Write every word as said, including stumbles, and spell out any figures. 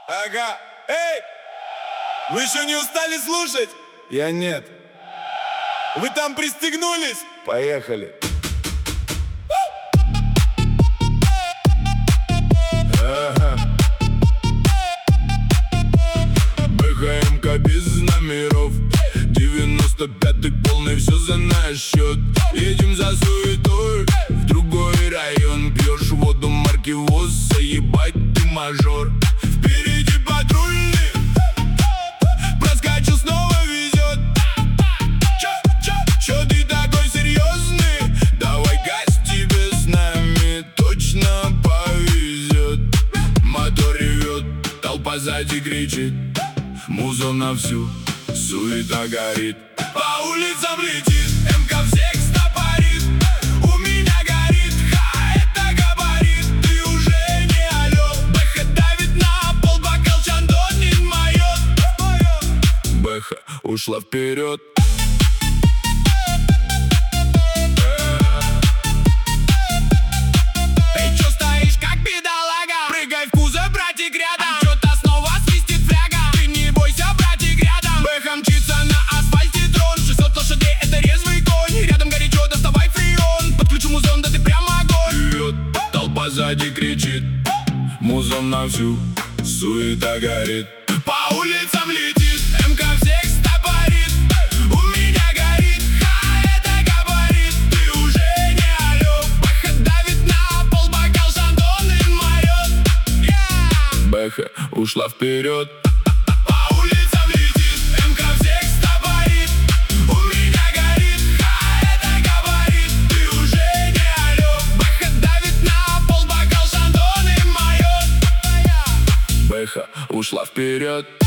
Ага. Эй! Вы еще не устали слушать? Я нет. Вы там пристегнулись? Поехали. Ага. БХМК без номеров, девяносто пятый полный, все за наш счет. Едем за суетой в другой район. Пьешь воду марки ВОЗ, заебать ты мажор. Впереди патрульный, проскочил, снова везет. Чё, чё, чё ты такой серьезный? Давай газ, тебе с нами точно повезет. Мотор ревет, толпа сзади кричит, муза на всю, суета горит. По улицам летит, МК всех стопорит. У меня горит, ха, это габарит. Ты уже не алё. БХ давит на пол, бокал Чандонин моет. БХ ушла вперед. Эй, чё стоишь, как бедолага? Прыгай в кузов, братик, рядом. А чё-то снова свистит фляга. Ты не бойся, братик, рядом. БХ мчится на асфальте трон. шестьсот лошадей, это резвый конь. Рядом горячо, доставай фреон. Подключу музон, да ты прямо огонь. Вперед, толпа сзади кричит, музон на всю, суета горит. По улицам летит, МК всех стопорит. У меня горит, ха, это габарит. Ты уже не алё. БХ давит на пол, бокал Шандонин моет. Yeah! БХ ушла вперед. По улицам летит, МК всех стопорит. У меня горит, ха, это габарит. Ты уже не алё. БХ давит на пол, бокал Шандонин моет. БХ ушла вперед.